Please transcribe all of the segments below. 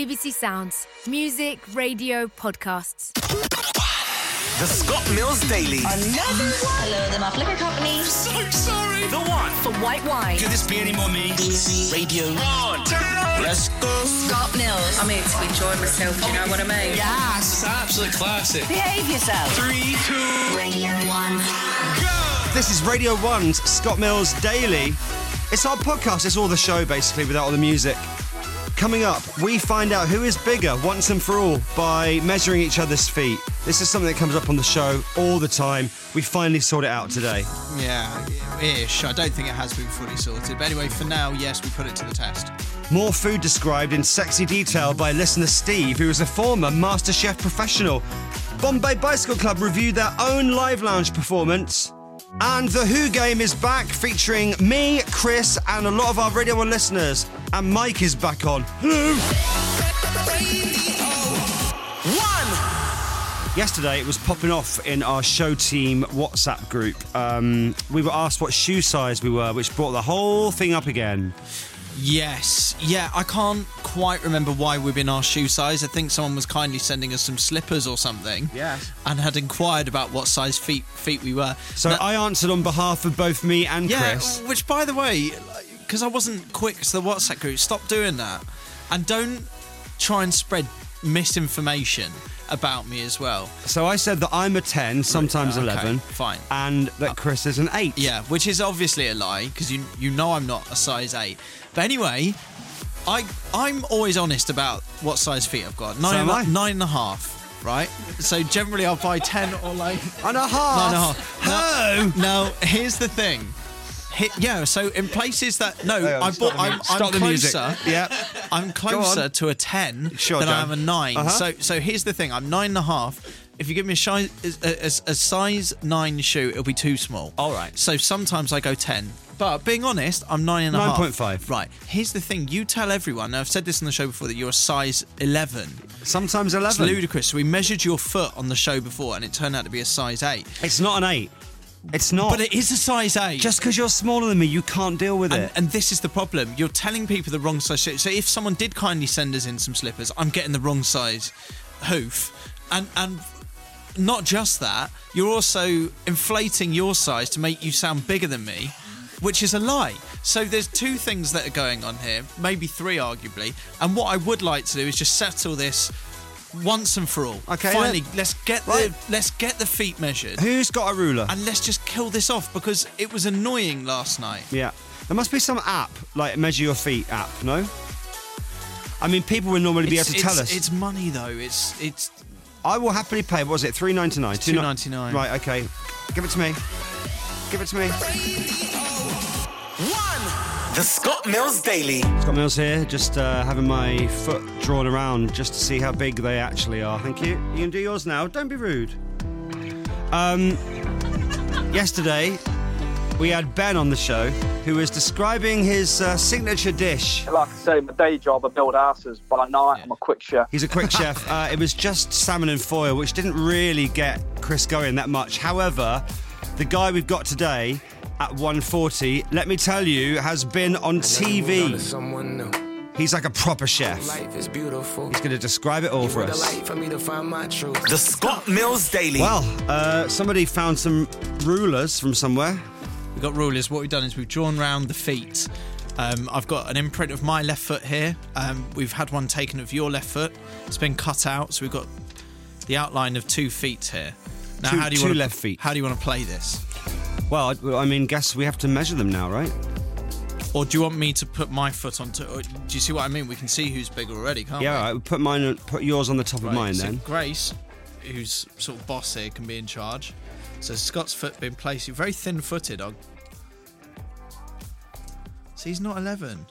BBC Sounds. Music, radio, podcasts. The Scott Mills Daily. Another one. Hello, the Muff Liquor Company. So sorry. The one. For white wine. Could this be any more me? Easy. Radio 1. Turn it on. Let's go. Scott Mills. I'm here to enjoy myself, do you know what I mean? Yes. It's an absolute classic. Behave yourself. 3, 2, Radio 1. go. This is Radio 1's Scott Mills Daily. It's our podcast. It's all the show, basically, without all the music. Coming up, we find out who is bigger once and for all by measuring each other's feet. This is something that comes up on the show all the time. We finally sort it out today. Yeah, ish. I don't think it has been fully sorted. But anyway, for now, yes, we put it to the test. More food described in sexy detail by listener Steve, who is a former MasterChef professional. Bombay Bicycle Club reviewed their own live lounge performance. And The Who Game is back, featuring me, Chris, and a lot of our Radio 1 listeners. And Mike is back on. Hello! Yesterday, it was popping off in our show team WhatsApp group. We were asked what shoe size we were, which brought the whole thing up again. Yes. Yeah, I can't quite remember why we've been our shoe size. I think someone was kindly sending us some slippers or something. Yes. And had inquired about what size feet we were. So I answered on behalf of both me and Chris. Which, by the way, because I wasn't quick to the WhatsApp group, stop doing that. And don't try and spread misinformation about me as well. So I said that I'm a 10, sometimes 11. Fine. And that Chris is an 8. Yeah, which is obviously a lie, because you know I'm not a size 8. But anyway, I'm always honest about what size feet I've got. 9.5, right? So generally I'll buy 10 or like... 9.5? 9.5. No, here's the thing. So in places that... No, I'm closer. Yeah. I'm closer to a 10 than I am a 9. Uh-huh. So here's the thing. I'm 9.5. If you give me a size 9 shoe, it'll be too small. All right. So sometimes I go 10. But being honest, I'm 9.5. 9.5. Right. Here's the thing. You tell everyone, now I've said this on the show before, that you're a size 11. Sometimes 11. It's ludicrous. So we measured your foot on the show before and it turned out to be a size 8. It's not an 8. It's not. But it is a size 8. Just because you're smaller than me, you can't deal with it. And this is the problem. You're telling people the wrong size shoe. So if someone did kindly send us in some slippers, I'm getting the wrong size hoof. And not just that, you're also inflating your size to make you sound bigger than me, which is a lie. So there's 2 things that are going on here, maybe 3 arguably. And what I would like to do is just settle this once and for all. Okay. Finally, let's get the feet measured. Who's got a ruler? And let's just kill this off, because it was annoying last night. Yeah. There must be some app, like Measure Your Feet app, no? I mean, people would normally be able to tell us. It's money, though. It's. I will happily pay. What was it? $3.99. $2.99. Right. Okay. Give it to me. Give it to me. 1. The Scott Mills Daily. Scott Mills here, just having my foot drawn around just to see how big they actually are. Thank you. You can do yours now. Don't be rude. Yesterday, we had Ben on the show, who was describing his signature dish. Like I say, my day job, I build houses. By night, I'm a quick chef. He's a quick chef. It was just salmon and foil, which didn't really get Chris going that much. However, the guy we've got today at 1:40, let me tell you, has been on TV. He's like a proper chef. He's going to describe it all for us. The Scott Mills Daily. Well, somebody found some rulers from somewhere. We've got rulers. What we've done is we've drawn round the feet. I've got an imprint of my left foot here. We've had one taken of your left foot. It's been cut out, so we've got the outline of 2 feet here. Now, how do you want left feet. How do you want to play this? Well, I mean, guess we have to measure them now, right? Or do you want me to put my foot onto? Do you see what I mean? We can see who's bigger already, can't we? Yeah, all right. Put yours on the top of mine, so then. Grace, who's sort of boss here, can be in charge. So Scott's foot being placed. You're very thin-footed. So he's not 11.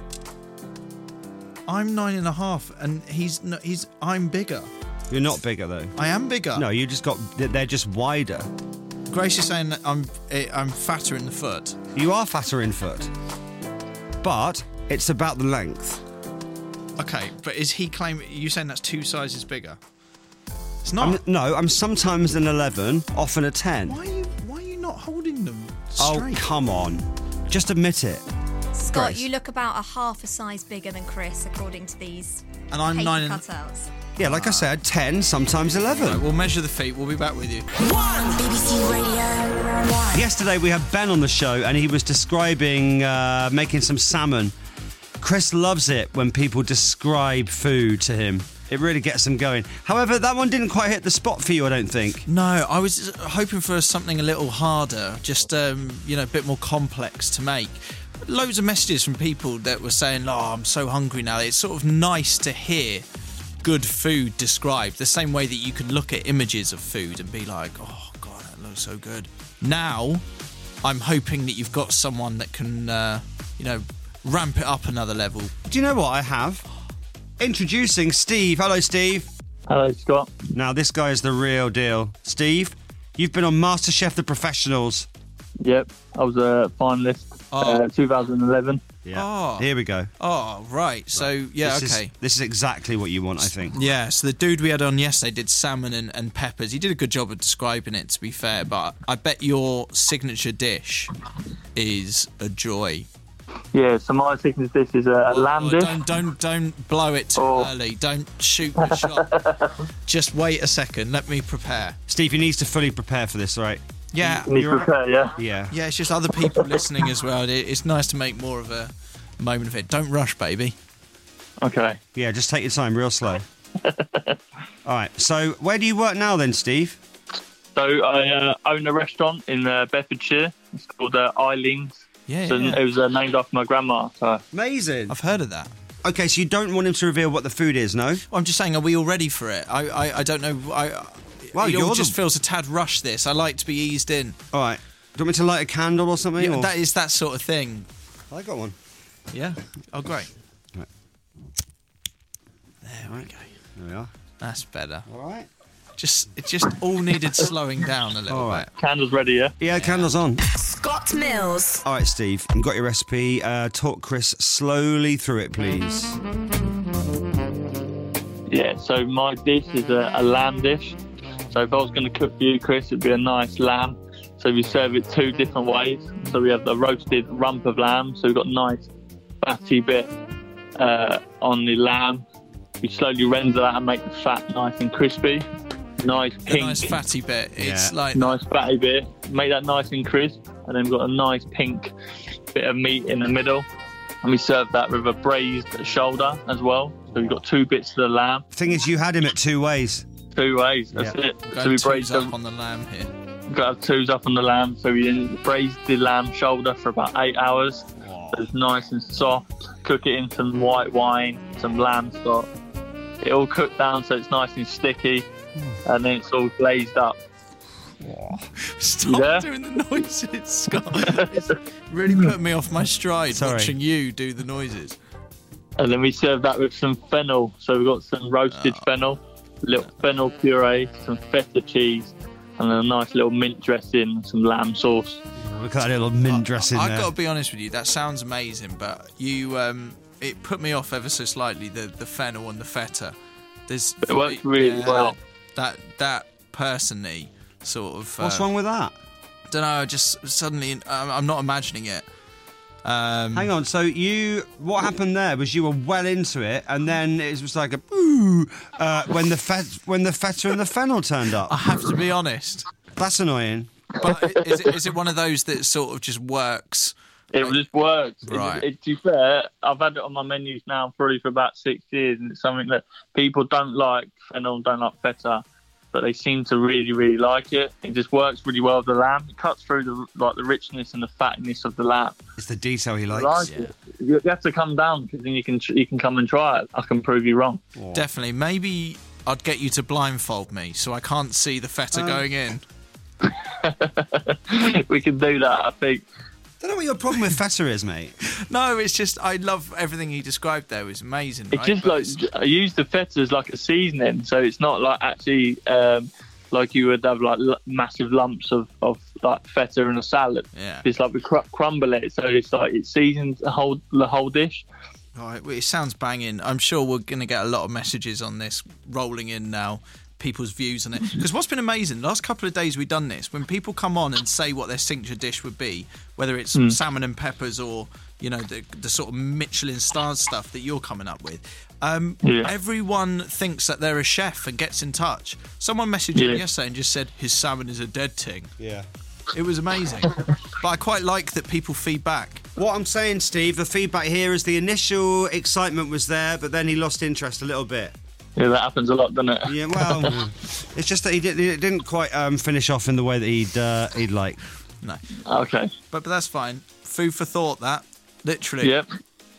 I'm 9.5, and I'm bigger. You're not bigger, though. I am bigger. No, they're just wider. Grace is saying that I'm fatter in the foot. You are fatter in foot. But it's about the length. Okay, but is he claiming... You saying that's 2 sizes bigger? It's not. I'm sometimes an 11, often a 10. Why are you not holding them straight? Oh, come on. Just admit it. Scott, Grace. you look about a half a size bigger than Chris, according to these And I'm paper 9 and... cutouts. Yeah, like I said, 10, sometimes 11. Right, we'll measure the feet. We'll be back with you. BBC Radio 1. Yesterday we had Ben on the show and he was describing making some salmon. Chris loves it when people describe food to him. It really gets him going. However, that one didn't quite hit the spot for you, I don't think. No, I was hoping for something a little harder, just a bit more complex to make. Loads of messages from people that were saying, "Oh, I'm so hungry now." It's sort of nice to hear good food described, the same way that you can look at images of food and be like, "Oh God, that looks so good." Now, I'm hoping that you've got someone that can, ramp it up another level. Do you know what I have? Introducing Steve. Hello, Steve. Hello, Scott. Now, this guy is the real deal. Steve, you've been on MasterChef The Professionals. Yep, I was a finalist 2011. Yeah. Oh. Here we go. Oh, right. So, yeah, okay. This is exactly what you want, I think. Yeah, so the dude we had on yesterday did salmon and peppers. He did a good job of describing it, to be fair, but I bet your signature dish is a joy. Yeah, so my signature dish is a lamb dish. Don't blow it too early. Don't shoot the shot. Just wait a second. Let me prepare. Steve, he needs to fully prepare for this, right? Yeah. You need to prepare, yeah? Yeah. Yeah, it's just other people listening as well. It's nice to make more of a moment of it. Don't rush, baby. Okay. Yeah, just take your time, real slow. All right, so where do you work now then, Steve? So I own a restaurant in Bedfordshire. It's called Eileen's. Yeah, So yeah. it was named after my grandma. So. Amazing. I've heard of that. Okay, so you don't want him to reveal what the food is, no? Well, I'm just saying, are we all ready for it? I don't know. Well, it all you're just feels a tad rushed, this. I like to be eased in. All right. Do you want me to light a candle or something? Yeah, or? that is that sort of thing. I got one. Yeah. Oh, great. Right. There we go. There we are. That's better. All right. It just all needed slowing down a little All right. bit. Candle's ready, yeah? Yeah, candle's on. Scott Mills. All right, Steve, you've got your recipe. Talk Chris slowly through it, please. Yeah, so my dish is a lamb dish. So if I was going to cook for you, Chris, it'd be a nice lamb. So we serve it two different ways. So we have the roasted rump of lamb. So we've got a nice fatty bit on the lamb. We slowly render that and make the fat nice and crispy. Nice pink. A nice fatty bit. It's like nice fatty bit. Make that nice and crisp. And then we've got a nice pink bit of meat in the middle. And we serve that with a braised shoulder as well. So we've got two bits of the lamb. The thing is, you had him at two ways. Two ways, that's Yeah. it. going So we twos braised up them. on the lamb here. We've got to have twos up on the lamb. So we braised the lamb shoulder for about 8 hours. So it's nice and soft. Cook it in some white wine, some lamb stock. It all cooked down so it's nice and sticky. And then it's all glazed up. Stop Yeah? doing the noises, Scott. It's really putting me off my stride Sorry. watching you do the noises. And then we serve that with some fennel. So we've got some roasted fennel, little fennel puree, some feta cheese, and then a nice little mint dressing and some lamb sauce. Look at that little mint dressing I've there. got to be honest with you, that sounds amazing, but you, it put me off ever so slightly, the fennel and the feta. There's, It works really well. That personally sort of... What's wrong with that? Don't know, just suddenly, I'm not imagining it. Hang on, so what happened there was you were well into it, and then it was like a boo when the feta and the fennel turned up. I have to be honest. That's annoying. But is it one of those that sort of just works? It just works. Right. To be fair, I've had it on my menus now probably for about 6 years, and it's something that people don't like fennel, don't like feta, but they seem to really, really like it. It just works really well with the lamb. It cuts through the richness and the fatness of the lamb. It's the detail he likes. Like it. You have to come down because then you can come and try it. I can prove you wrong. Definitely. Maybe I'd get you to blindfold me so I can't see the feta going in. We can do that, I think. I don't know what your problem with feta is, mate. No, it's just I love everything he described there. It was amazing. It's right? just But like I use the feta as like a seasoning, so it's not like actually like you would have like massive lumps of like feta in a salad. Yeah. It's like we crumble it, so it's like it seasons the whole dish. All right, well, it sounds banging. I'm sure we're going to get a lot of messages on this rolling in now, people's views on it. Because what's been amazing, the last couple of days we've done this, when people come on and say what their signature dish would be, whether it's salmon and peppers or you know, the sort of Michelin star stuff that you're coming up with. Everyone thinks that they're a chef and gets in touch. Someone messaged him yesterday and just said his salmon is a dead thing. Yeah. It was amazing. But I quite like that people feed back. What I'm saying, Steve, the feedback here is the initial excitement was there, but then he lost interest a little bit. Yeah, that happens a lot, doesn't it? Yeah, well, it's just that he didn't quite finish off in the way that he'd like. No. Okay. But that's fine. Food for thought, that. Literally. Yep.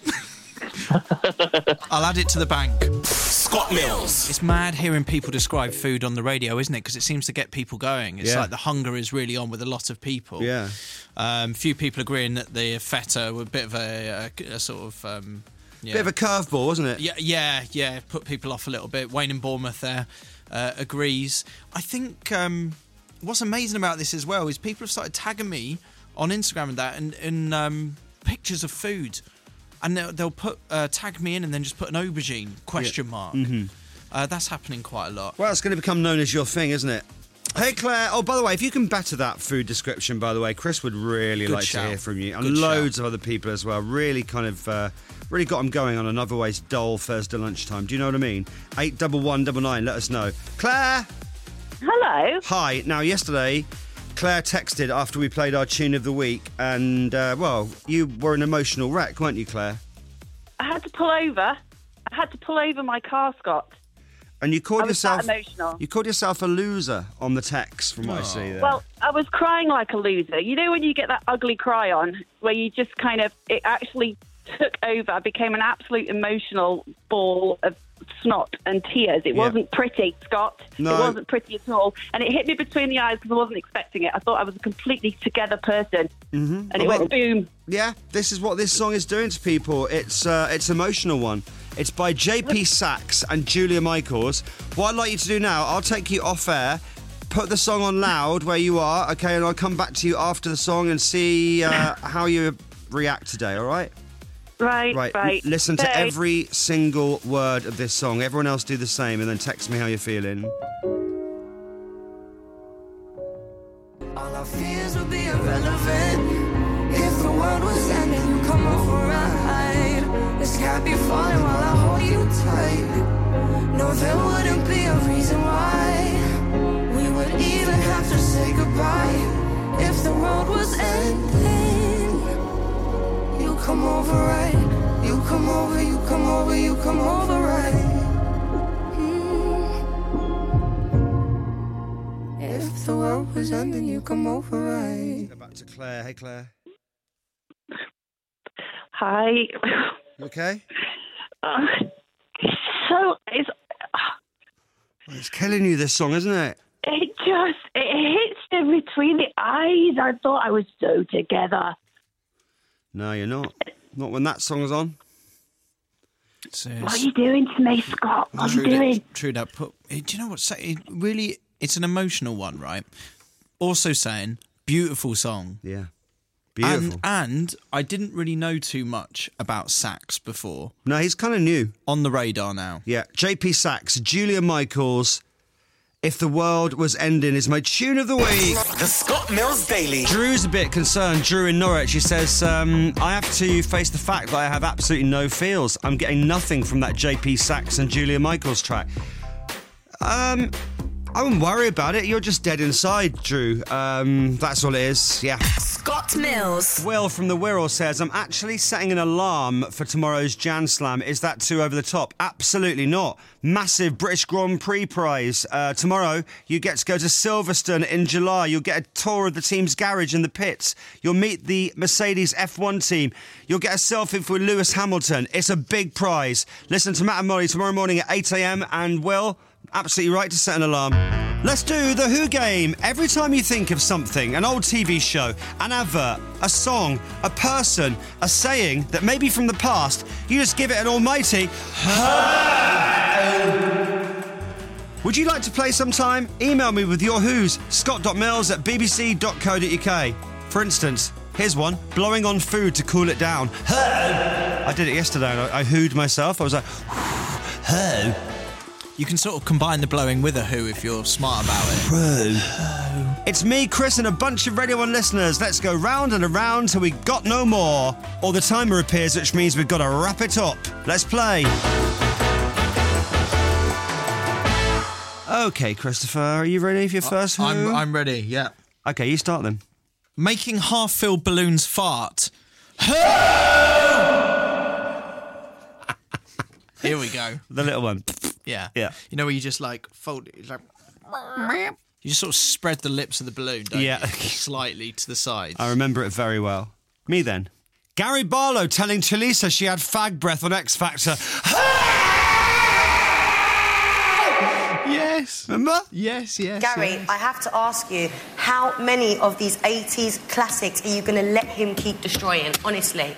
I'll add it to the bank. Scott Mills. It's mad hearing people describe food on the radio, isn't it? Because it seems to get people going. It's like the hunger is really on with a lot of people. Yeah. Few people agreeing that the feta were a bit of a sort of... Bit of a curveball, wasn't it? Yeah. Put people off a little bit. Wayne in Bournemouth there agrees. I think what's amazing about this as well is people have started tagging me on Instagram and that and pictures of food. And they'll put tag me in and then just put an aubergine question mark. Mm-hmm. That's happening quite a lot. Well, it's going to become known as your thing, isn't it? Hey, Claire. Oh, by the way, if you can better that food description, by the way, Chris would really like to hear from you. And loads of other people as well. Really kind of... really got them going on an otherwise dull Thursday lunchtime. Do you know what I mean? 81199, let us know. Claire! Hello. Hi. Now, yesterday, Claire texted after we played our tune of the week, and, well, you were an emotional wreck, weren't you, Claire? I had to pull over. My car, Scott. And you called yourself... that emotional. You called yourself a loser on the text, from what I see there. Well, I was crying like a loser. You know when you get that ugly cry on, where you just kind of... It actually... took over. I became an absolute emotional ball of snot and tears. It wasn't pretty, Scott. No. It wasn't pretty at all. And it hit me between the eyes because I wasn't expecting it. I thought I was a completely together person. Mm-hmm. And it went boom. Yeah, this is what this song is doing to people. It's an emotional one. It's by JP Sachs and Julia Michaels. What I'd like you to do now, I'll take you off air, put the song on loud where you are, okay, and I'll come back to you after the song and see how you react today, all right? Right. Listen to every single word of this song. Everyone else do the same and then text me how you're feeling. All our fears would be irrelevant if the world was ending. You come over right. The sky be falling while I hold you tight. No, there wouldn't be a reason why we would even have to say goodbye if the world was ending. You come over right. You come over, you come over, you come over right. If the world was ending, you come over right. Go back to Claire. Hey, Claire. Hi. You okay? It's killing you, this song, isn't it? It hits me between the eyes. I thought I was so together. No, you're not. Not when that song's on. What are you doing to me, Scott? What are you doing? True that. Do you know what? It's an emotional one, right? Also saying, beautiful song. Yeah. Beautiful. And I didn't really know too much about Sachs before. No, he's kind of new. On the radar now. Yeah. JP Sachs, Julia Michaels, If the World Was Ending is my tune of the week. The Scott Mills Daily. Drew's a bit concerned. Drew in Norwich. He says, I have to face the fact that I have absolutely no feels. I'm getting nothing from that JP Sachs and Julia Michaels track. I wouldn't worry about it. You're just dead inside, Drew. That's all it is. Yeah. Scott Mills. Will from the Wirral says, I'm actually setting an alarm for tomorrow's Jan Slam. Is that too over the top? Absolutely not. Massive British Grand Prix prize. Tomorrow, you get to go to Silverstone in July. You'll get a tour of the team's garage in the pits. You'll meet the Mercedes F1 team. You'll get a selfie with Lewis Hamilton. It's a big prize. Listen to Matt and Molly tomorrow morning at 8 a.m. and Will, absolutely right to set an alarm. Let's do the Who game. Every time you think of something, an old TV show, an advert, a song, a person, a saying that may be from the past, you just give it an almighty Would you like to play sometime? Email me with your Who's, scott.mills@bbc.co.uk. For instance, here's one, blowing on food to cool it down. I did it yesterday and I hooed myself. I was like, You can sort of combine the blowing with a Who if you're smart about it. It's me, Chris, and a bunch of Radio 1 listeners. Let's go round and around till we got no more. Or the timer appears, which means we've got to wrap it up. Let's play. Okay, Christopher, are you ready for your first Who? I'm ready, yeah. Okay, you start then. Making half-filled balloons fart. Here we go. The little one. Yeah. Yeah. You know where you just like fold it, it's like... You just sort of spread the lips of the balloon, don't you? Slightly to the sides. I remember it very well. Me then. Gary Barlow telling Chalisa she had fag breath on X Factor. Yes. Remember? Yes. Gary, I have to ask you, how many of these 80s classics are you going to let him keep destroying, honestly?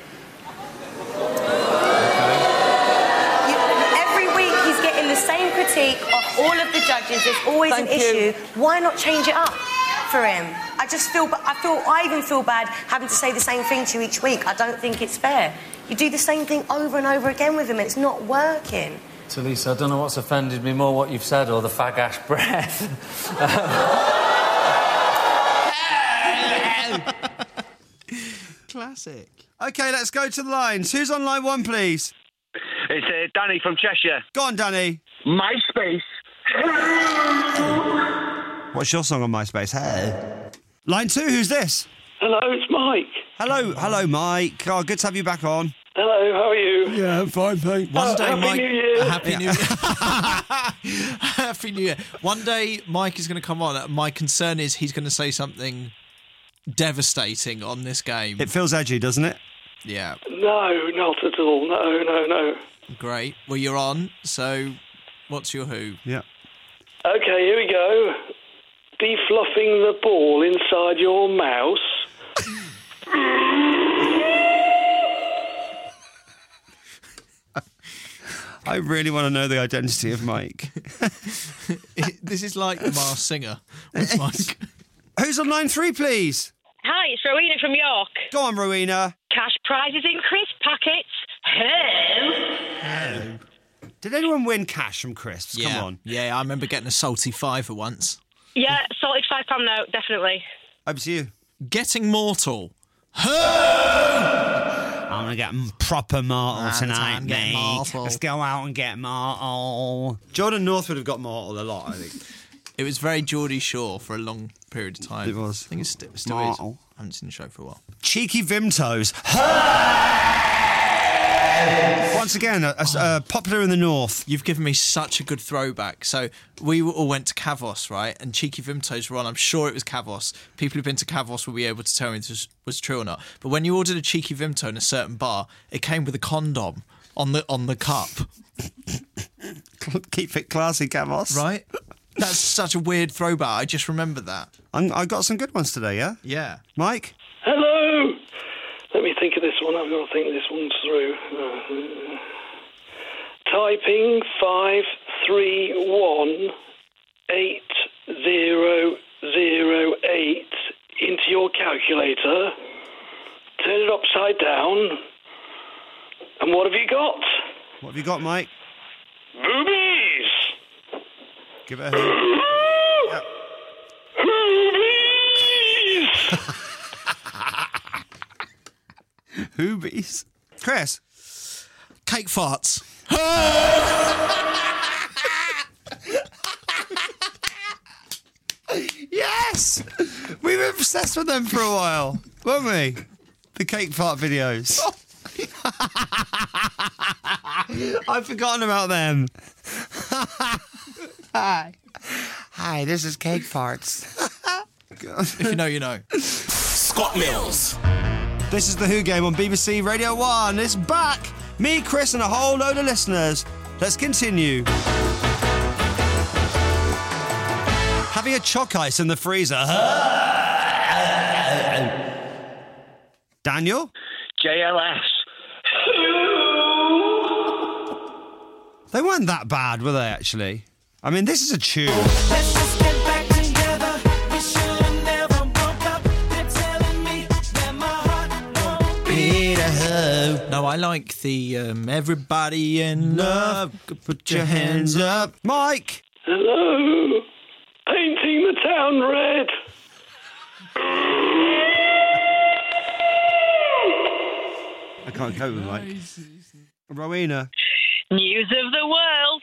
Every week he's getting the same critique of all of the judges. There's always an issue. Why not change it up for him? I even feel bad having to say the same thing to you each week. I don't think it's fair. You do the same thing over and over again with him and it's not working. Talisa, I don't know what's offended me more, what you've said or the fag ash breath. Classic. Okay, let's go to the lines. Who's on line 1, please? It's Danny from Cheshire. Go on, Danny. MySpace. What's your song on MySpace? Hey. Line 2, who's this? Hello, it's Mike. Hello, Mike. Oh, good to have you back on. Hello, how are you? Yeah, I'm fine, thanks. One day, Happy Mike. New Year. Happy New Year. Happy New Year. One day, Mike is going to come on. My concern is he's going to say something devastating on this game. It feels edgy, doesn't it? Yeah. No, not at all. No. Great. Well, you're on. So, what's your Who? Yeah. Okay, here we go. Defluffing the ball inside your mouse. I really want to know the identity of Mike. This is like the Masked Singer. What's Mike? Who's on line 3, please? Hi, it's Rowena from York. Go on, Rowena. Cash prizes in crisp packets. Hello. Did anyone win cash from crisps? Yeah. Come on. Yeah, I remember getting a salty £5 once. Yeah, salted £5 note, definitely. Over to you. Getting mortal. I'm going to get proper mortal tonight, mate. Mortal. Let's go out and get mortal. Jordan North would have got mortal a lot, I think. It was very Geordie Shore for a long period of time. It was. I think it still is. Mortal. I haven't seen the show for a while. Cheeky Vimtos. Once again, popular in the north. You've given me such a good throwback. So we all went to Kavos, right? And Cheeky Vimtos were on. I'm sure it was Kavos. People who've been to Kavos will be able to tell me if this was true or not. But when you ordered a Cheeky Vimto in a certain bar, it came with a condom on the cup. Keep it classy, Kavos. Right? That's such a weird throwback. I just remember that. I got some good ones today, yeah? Yeah. Mike? Hello. Let me think of this one. I've got to think this one through. Typing 5318008 into your calculator. Turn it upside down. And what have you got? What have you got, Mike? Boobies. Give it a hit. Yeah. Hoobies. Chris? Cake farts. Yes! We were obsessed with them for a while, weren't we? The cake fart videos. I've forgotten about them. Hi, this is Cake Farts. If you know, you know. Scott Mills. This is the Who Game on BBC Radio 1. It's back. Me, Chris, and a whole load of listeners. Let's continue. Having a choc ice in the freezer. Daniel? JLS. They weren't that bad, were they, actually? I mean, this is a tune. Let's just get back together. We should have never broke up. They're telling me that my heart won't beat a hoe. No, I like the everybody in love. Put your hands up. Mike! Hello. Painting the town red. I can't cope with Mike. Rowena. News of the world.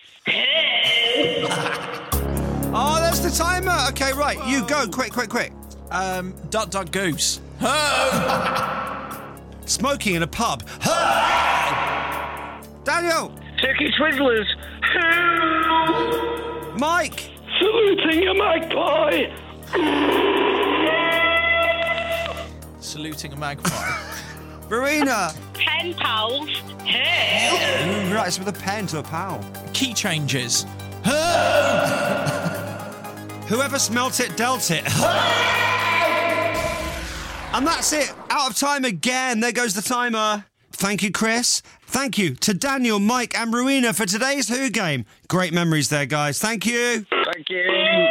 Oh, that's the timer. Okay, right. You go. Quick. Duck, duck, goose. Smoking in a pub. Daniel. Turkey Twizzlers. Mike. Saluting a magpie. Saluting a magpie. Rowena. Pen pals. Ooh, right, it's with a pen to a pal. Key changes. Whoever smelt it, dealt it. And that's it. Out of time again. There goes the timer. Thank you, Chris. Thank you to Daniel, Mike and Rowena for today's Who Game. Great memories there, guys. Thank you. Thank you.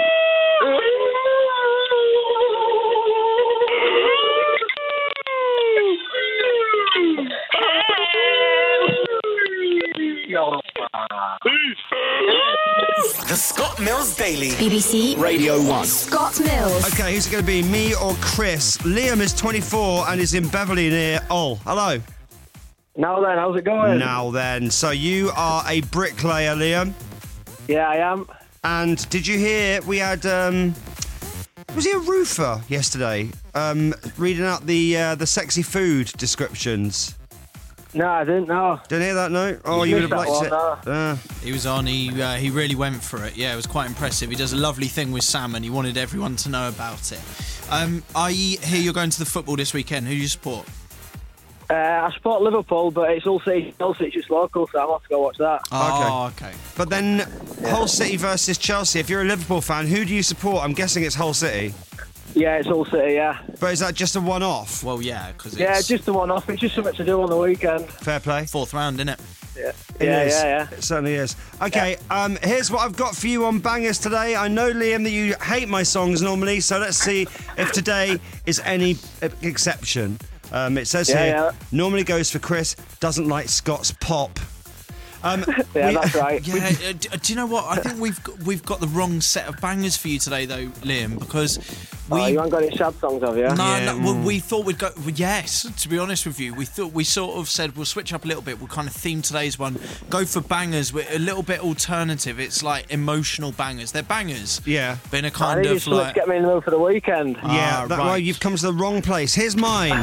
The Scott Mills Daily. BBC Radio 1. Scott Mills. Okay, who's it going to be, me or Chris? Liam is 24 and is in Beverley near Hull. Hello. Now then, how's it going? Now then. So you are a bricklayer, Liam? Yeah, I am. And did you hear we had... was he a roofer yesterday? Reading out the sexy food descriptions. No, I didn't know. Didn't hear that, no? Oh, you would have liked it. He was on, he really went for it. Yeah, it was quite impressive. He does a lovely thing with salmon. He wanted everyone to know about it. I hear you're going to the football this weekend. Who do you support? I support Liverpool, but it's Hull City, Chelsea, it's just local, so I'll have to go watch that. Oh, okay. But then Hull City versus Chelsea. If you're a Liverpool fan, who do you support? I'm guessing it's Hull City. Yeah, it's Hull City, yeah. But is that just a one-off? Well, yeah, because it's... Yeah, just a one-off. It's just something to do on the weekend. Fair play. Fourth round, isn't it? Yeah. Yeah. It certainly is. Okay, here's what I've got for you on bangers today. I know, Liam, that you hate my songs normally, so let's see if today is any exception. It says here, normally goes for Chris, doesn't like Scott's pop. That's right. Yeah, do you know what? I think we've got the wrong set of bangers for you today, though, Liam, because you haven't got any sad songs, have you? No, well, we thought we'd go... Yes, to be honest with you. We sort of said we'll switch up a little bit. We'll kind of theme today's one. Go for bangers. We're a little bit alternative. It's like emotional bangers. They're bangers. Yeah. But in a kind of like... get me in the mood for the weekend. Yeah, right. Well, you've come to the wrong place. Here's mine.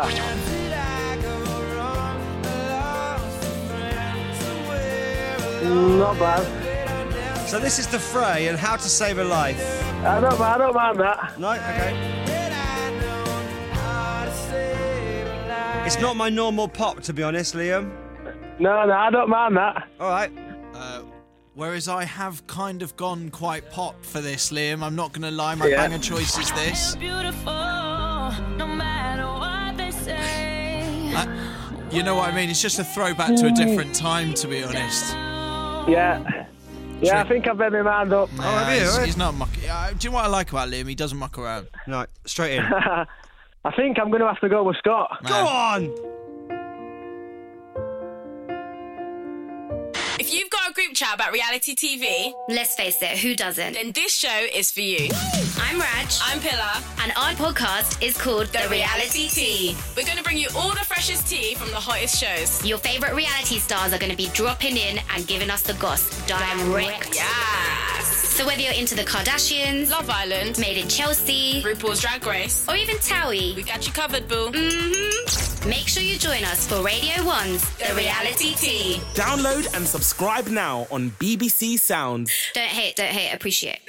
Not bad. So this is The Fray and How to Save a Life. I don't mind that. No? Okay. It's not my normal pop, to be honest, Liam. No, I don't mind that. All right. Whereas I have kind of gone quite pop for this, Liam. I'm not going to lie, my banger choice is this. You know what I mean? It's just a throwback to a different time, to be honest. Yeah, I think I've made my mind up. Oh, have you? He's not mucking. Do you know what I like about Liam? He doesn't muck around. No, straight in. I think I'm going to have to go with Scott. Go on! If you've got a group chat about reality TV, let's face it, who doesn't? Then this show is for you. I'm Raj. I'm Pillar. And our podcast is called The Reality Tea. We're going to bring you all the freshest tea from the hottest shows. Your favourite reality stars are going to be dropping in and giving us the goss direct. Yes. So whether you're into the Kardashians, Love Island, Made in Chelsea, RuPaul's Drag Race, or even Towie, we got you covered, boo. Make sure you join us for Radio 1's The Reality Tea. Download and subscribe now on BBC Sounds. Don't hate, appreciate.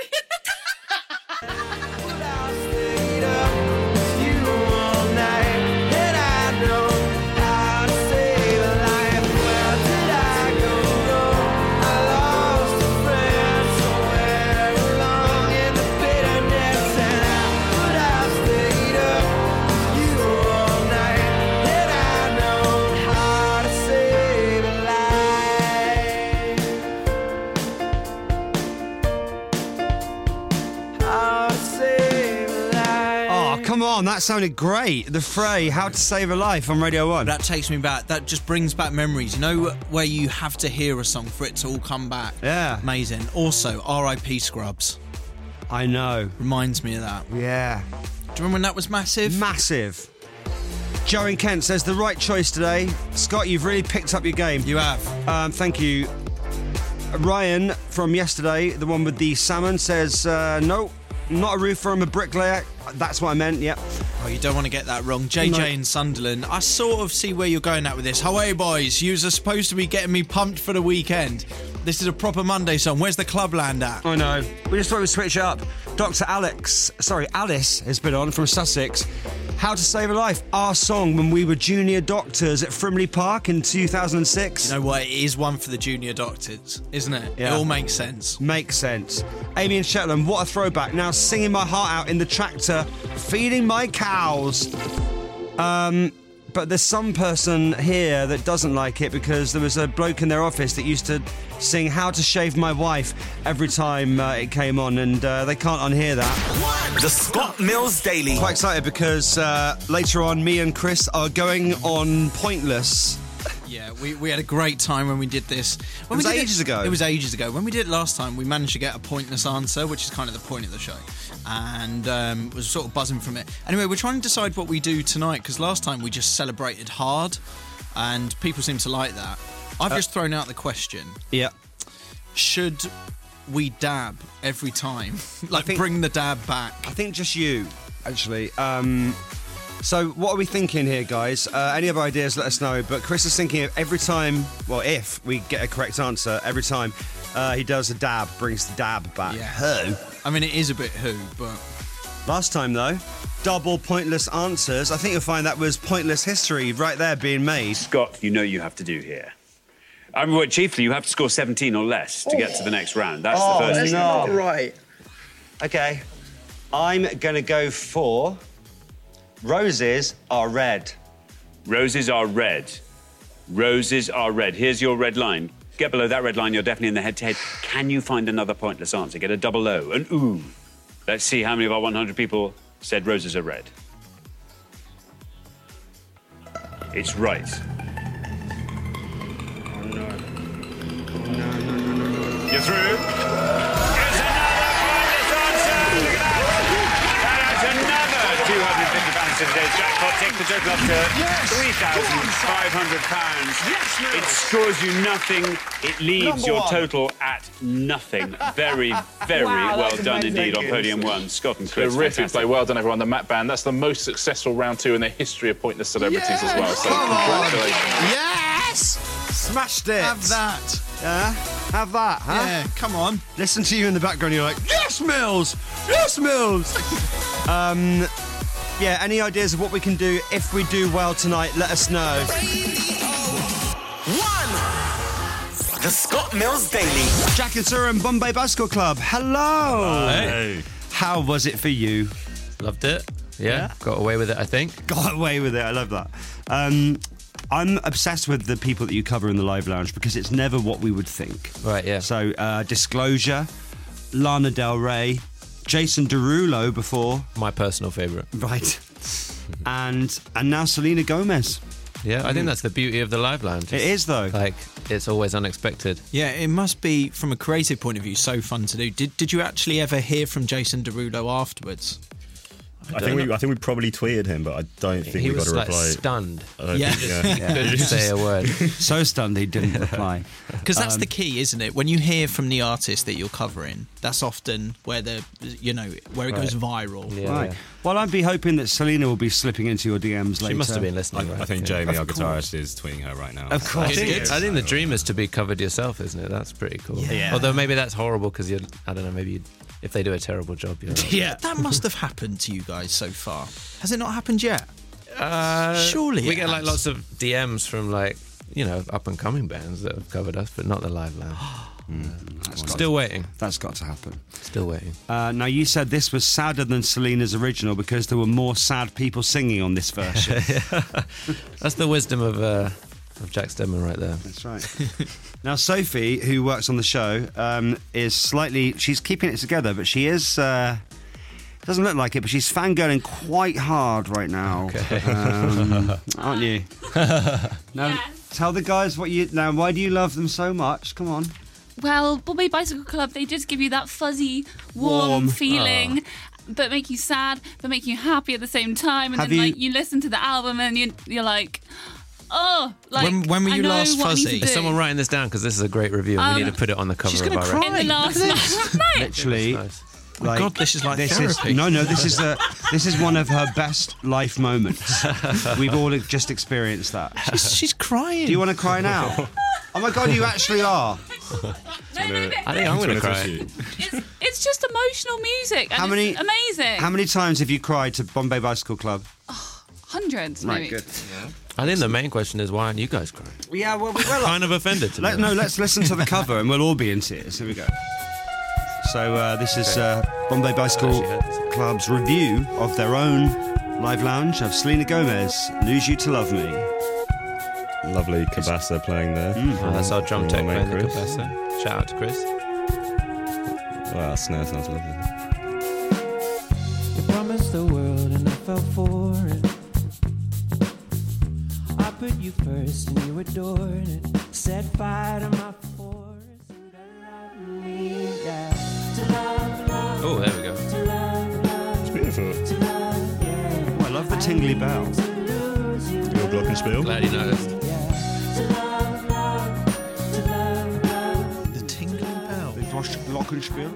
Come on, that sounded great. The Fray, How to Save a Life on Radio 1. That takes me back. That just brings back memories. You know where you have to hear a song for it to all come back? Yeah. Amazing. Also, R.I.P. Scrubs. I know. Reminds me of that. Yeah. you remember when that was massive? Massive. Joe in Kent says the right choice today. Scott, you've really picked up your game. You have. Thank you. Ryan from yesterday, the one with the salmon, says, no, not a roofer, I'm a bricklayer. That's what I meant, yep. Oh, you don't want to get that wrong. JJ in Sunderland. I sort of see where you're going at with this. Hey, boys, yous are supposed to be getting me pumped for the weekend. This is a proper Monday song. Where's the Clubland at? I know. We just thought we'd switch it up. Alice has been on from Sussex. How to Save a Life, our song when we were junior doctors at Frimley Park in 2006. You know what? It is one for the junior doctors, isn't it? Yeah. It all makes sense. Makes sense. Amy in Shetland, what a throwback. Now singing my heart out in the tractor, feeding my cows. But there's some person here that doesn't like it because there was a bloke in their office that used to sing How to Shave My Wife every time it came on, and they can't unhear that. The Scott Mills Daily. Quite excited because later on me and Chris are going on Pointless. Yeah, we had a great time when we did this. It was ages ago. It was ages ago. When we did it last time, we managed to get a pointless answer, which is kind of the point of the show, and was sort of buzzing from it. Anyway, we're trying to decide what we do tonight, because last time we just celebrated hard, and people seem to like that. I've just thrown out the question. Yeah. Should we dab every time? Bring the dab back? I think just you, actually. So what are we thinking here, guys? Any other ideas, let us know. But Chris is thinking of every time, well, if we get a correct answer, every time he does a dab, brings the dab back. Yeah. Who? I mean, it is a bit who, but... Last time, though, double pointless answers. I think you'll find that was pointless history right there being made. Scott, you know you have to do here. I mean, chiefly, you have to score 17 or less to get to the next round. That's the first thing. No. Right. Okay. I'm going to go for... Roses are red. Roses are red. Roses are red. Here's your red line. Get below that red line, you're definitely in the head-to-head. Can you find another pointless answer? Get a double O, an ooh. Let's see how many of our 100 people said roses are red. It's right. Oh, no. You're through. There's another pointless answer. Look at that. That's another £250 in today's jackpot. Take the total up to £3,500. Yes, It scores you nothing. It leaves your total at nothing. Very, very well done indeed on Podium 1. Scott and Chris. Terrific play. Well done, everyone. The Matt Band. That's the most successful round 2 in the history of Pointless Celebrities as well. So congratulations. Yes! Smashed it. Have that. Yeah? Have that, huh? Yeah, come on. Listen to you in the background, you're like, yes, Mills! Yes, Mills! Yeah, any ideas of what we can do if we do well tonight, let us know. 1. The Scott Mills Daily. Jack and Sarah and Bombay Bicycle Club. Hello. Hey. How was it for you? Loved it. Yeah, got away with it, I think. Got away with it, I love that. I'm obsessed with the people that you cover in the Live Lounge because it's never what we would think. Right, yeah. So, Disclosure, Lana Del Rey, Jason Derulo before. My personal favourite. Right. and now Selena Gomez. Yeah, I think that's the beauty of the Live Lounge. It is, though. Like, it's always unexpected. Yeah, it must be, from a creative point of view, so fun to do. Did you actually ever hear from Jason Derulo afterwards? I think we probably tweeted him, but I don't think we got a reply. He was stunned. Yeah. He couldn't say a word. So stunned he didn't reply. Because that's the key, isn't it? When you hear from the artist that you're covering, that's often where where it goes viral. Yeah, right. Yeah. Well, I'd be hoping that Selena will be slipping into your DMs later. She must have been listening. I think Jamie, our guitarist, is tweeting her right now. Of course. I think the dream is to be covered yourself, isn't it? That's pretty cool. Yeah. Although maybe that's horrible because I don't know, maybe if they do a terrible job, Yeah, that must have happened to you guys so far. Has it not happened yet? Surely we get like lots of DMs from up and coming bands that have covered us, but not the Live Lounge. Still waiting. That's got to happen. Still waiting. Now, you said this was sadder than Selena's original because there were more sad people singing on this version. That's the wisdom of Jack Stedman right there. That's right. Now, Sophie, who works on the show, she's keeping it together, but she is, doesn't look like it, but she's fangirling quite hard right now. Okay. Aren't you? Now, tell the guys why do you love them so much? Come on. Well, Bombay Bicycle Club, they just give you that fuzzy, warm feeling. but make you sad, but make you happy at the same time. And Have then you- like you listen to the album and you're like, oh, like When were I you know last what I need to fuzzy? do. Is someone writing this down? Because this is a great review. We need to put it on the cover She's of gonna our cry. record. In the last night. Literally. Nice. Like, God, this is like therapy. This is one of her best life moments. We've all just experienced that. She's crying. Do you want to cry now? Oh my God, you actually are. I think I'm going to cry. It's just emotional music. And it's amazing. How many times have you cried to Bombay Bicycle Club? Hundreds, maybe. Right, good. I think the main question is, why aren't you guys crying? Yeah, well, we're kind of offended to me. Let's listen to the cover and we'll all be in tears. Here we go. So this is Bombay Bicycle Club's review of their own live lounge of Selena Gomez, Lose You to Love Me. Lovely Cabasa playing there. That's our drum tech playing the Chris. Cabasa. Shout out to Chris. Wow, that snare sounds lovely. You promised the world and I fell for it. I put you first and you adored it. Set fire to my forest. Oh, there we go. It's beautiful. Oh, I love the tingly bell. Your glockenspiel. Glad you noticed. The tingling bell. The glockenspiel.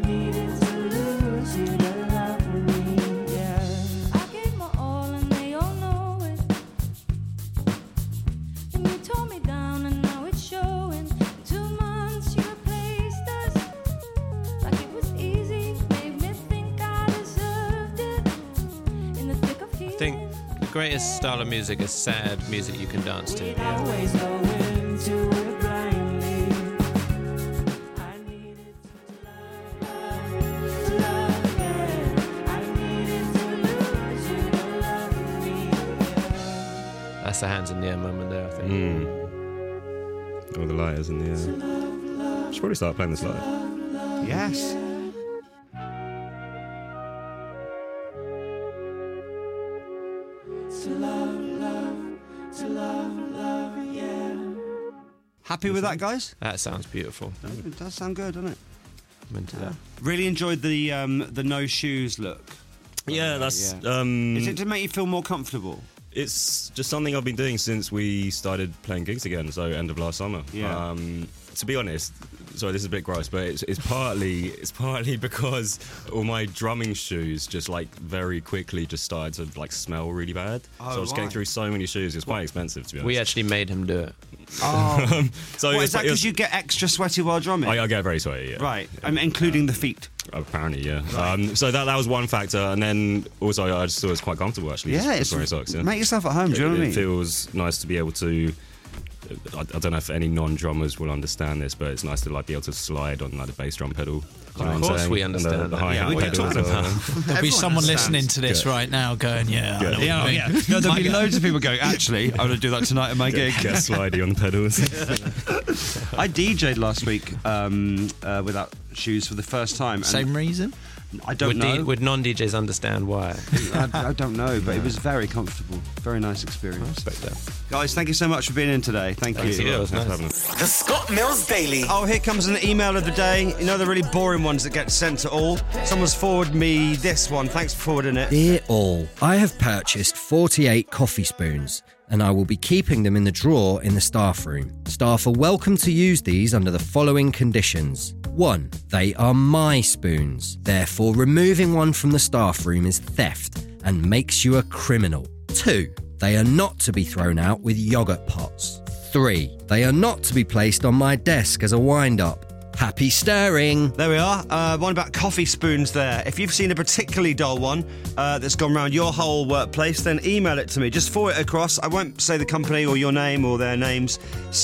I gave my all and they all know it. And you tore me down and now it's showing. 2 months you replaced us like it was easy. Made me think I deserved it. In the thick of heat. I think the greatest style of music is sad music you can dance to. Always go into it blindly. That's the hands in the air moment there, I think. All the lighters in the air. Should probably start playing this live. Yes. Happy with that, guys? That sounds beautiful. It does sound good, doesn't it? I'm into that. Really enjoyed the no shoes look. Yeah, that's. Is it to make you feel more comfortable? It's just something I've been doing since we started playing gigs again, so end of last summer. Yeah. To be honest, sorry, this is a bit gross, but it's partly because all my drumming shoes just like very quickly just started to like smell really bad. Oh, so I was right. getting through so many shoes. It's quite expensive, to be honest. We actually made him do it. Oh. So What, it is that was- because you get extra sweaty while drumming? I get very sweaty, yeah. Right, including the feet. Apparently, yeah. So that was one factor, and then also I just thought it was quite comfortable actually. Yeah, just it's, wearing socks. Yeah. make yourself at home, do you know what I mean? It feels nice to be able to. I don't know if any non-drummers will understand this, but it's nice to like be able to slide on like the bass drum pedal. Do you know Of what I'm course saying? we And understand the that. hi-hat Yeah, what are you pedal talking as well. about? There'll be Everyone someone understands. listening to this right now going, yeah. I know what you mean. No, there'll be loads of people going, actually, I'm going to do that tonight at my gig. Get slidey on the pedals. I DJ'd last week without shoes for the first time. and Same reason? I don't know. Would non-DJs understand why? I don't know, but it was very comfortable. Very nice experience. I respect that. Guys, thank you so much for being in today. Thank you. Yeah, it was nice. The Scott Mills Daily. Oh, here comes an email of the day. You know the really boring ones that get sent to all? Someone's forwarded me this one. Thanks for forwarding it. Dear all, I have purchased 48 coffee spoons and I will be keeping them in the drawer in the staff room. Staff are welcome to use these under the following conditions. 1. They are my spoons. Therefore, removing one from the staff room is theft and makes you a criminal. 2. They are not to be thrown out with yoghurt pots. 3. They are not to be placed on my desk as a wind-up. Happy stirring. There we are. One about coffee spoons there. If you've seen a particularly dull one that's gone round your whole workplace, then email it to me. Just forward it across. I won't say the company or your name or their names.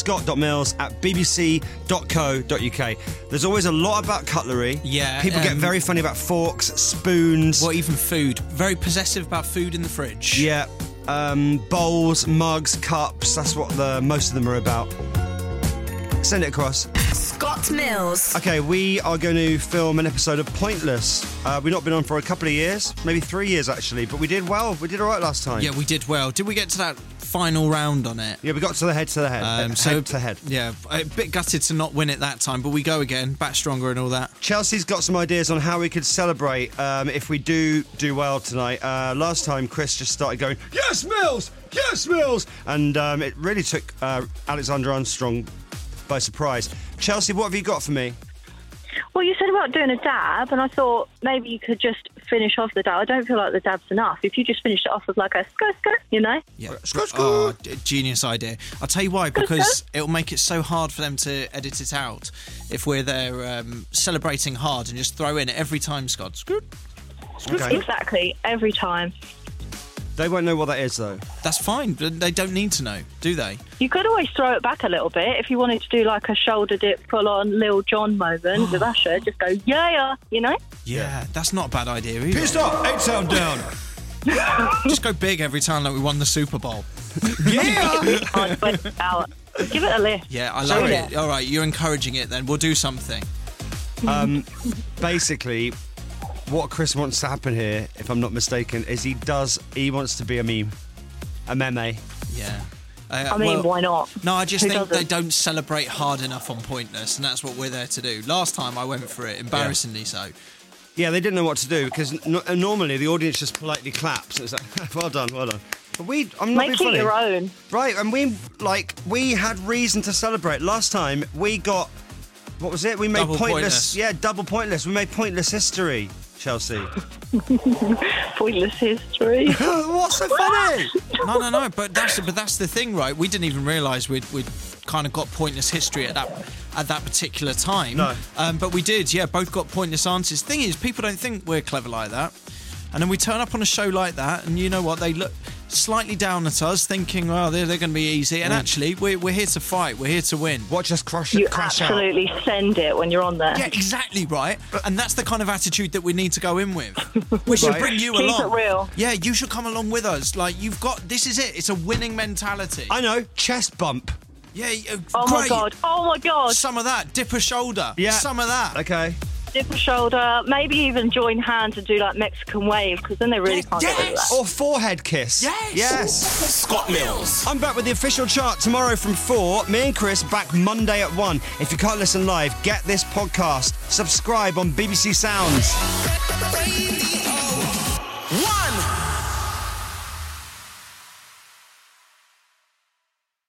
scott.mills@bbc.co.uk. There's always a lot about cutlery. Yeah. People get very funny about forks, spoons. Or even food. Very possessive about food in the fridge. Yeah. Bowls, mugs, cups. That's what most of them are about. Send it across. Scott Mills. Okay, we are going to film an episode of Pointless. We've not been on for a couple of years, maybe 3 years actually, but we did well. We did all right last time. Yeah, we did well. Did we get to that final round on it? Yeah, we got to the head. Head to head. Yeah, a bit gutted to not win it that time, but we go again, back stronger and all that. Chelsea's got some ideas on how we could celebrate if we do well tonight. Last time, Chris just started going, "Yes, Mills! Yes, Mills!" And it really took Alexander Armstrong by surprise. Chelsea, what have you got for me? Well, you said about doing a dab, and I thought maybe you could just finish off the dab. I don't feel like the dab's enough. If you just finished it off with like a skirt, you know? Yeah. Oh, genius idea. I'll tell you why, because it'll make it so hard for them to edit it out if we're there celebrating hard and just throw in every time, Scott. Okay. Exactly, every time. They won't know what that is, though. That's fine. They don't need to know, do they? You could always throw it back a little bit if you wanted to do like a shoulder dip, full-on Lil Jon moment with Usher. Just go, yeah, you know? Yeah, that's not a bad idea either. Pissed off, 8 sound down. Just go big every time like we won the Super Bowl. Yeah! Give it a lift. Yeah, I love it. All right, you're encouraging it then. We'll do something. Basically, what Chris wants to happen here, if I'm not mistaken, is he wants to be a meme. A meme. Yeah. I mean, why not? No, I just Who think doesn't? they don't celebrate hard enough on Pointless, and that's what we're there to do. Last time I went for it, embarrassingly so. Yeah, they didn't know what to do because normally the audience just politely claps. It's like, well done. But I'm not being Make funny. it your own. Right, and we had reason to celebrate. Last time we got, what was it? We made Double pointless. Yeah, double pointless. We made pointless history, Chelsea. Pointless history. What's so funny? No. But that's the thing, right? We didn't even realise we'd kind of got pointless history at that particular time. No. But we did. Yeah, both got pointless answers. Thing is, people don't think we're clever like that. And then we turn up on a show like that, and you know what? They look slightly down at us, thinking, well, they're going to be easy. And actually, we're here to fight. We're here to win. Watch us crash You out. absolutely send it when you're on there. Yeah, exactly right. And that's the kind of attitude that we need to go in with. We should bring you Keep along. it real. Yeah, you should come along with us. Like, this is it. It's a winning mentality. I know, chest bump. Yeah, Oh great. my god. Some of that. Dip a shoulder. Yeah. Some of that. Okay. Dip a shoulder, maybe even join hands and do like Mexican wave, because then they really can't get rid of that. Or forehead kiss. Yes. Scott Mills. I'm back with the official chart tomorrow from 4. Me and Chris back Monday at 1. If you can't listen live, get this podcast. Subscribe on BBC Sounds.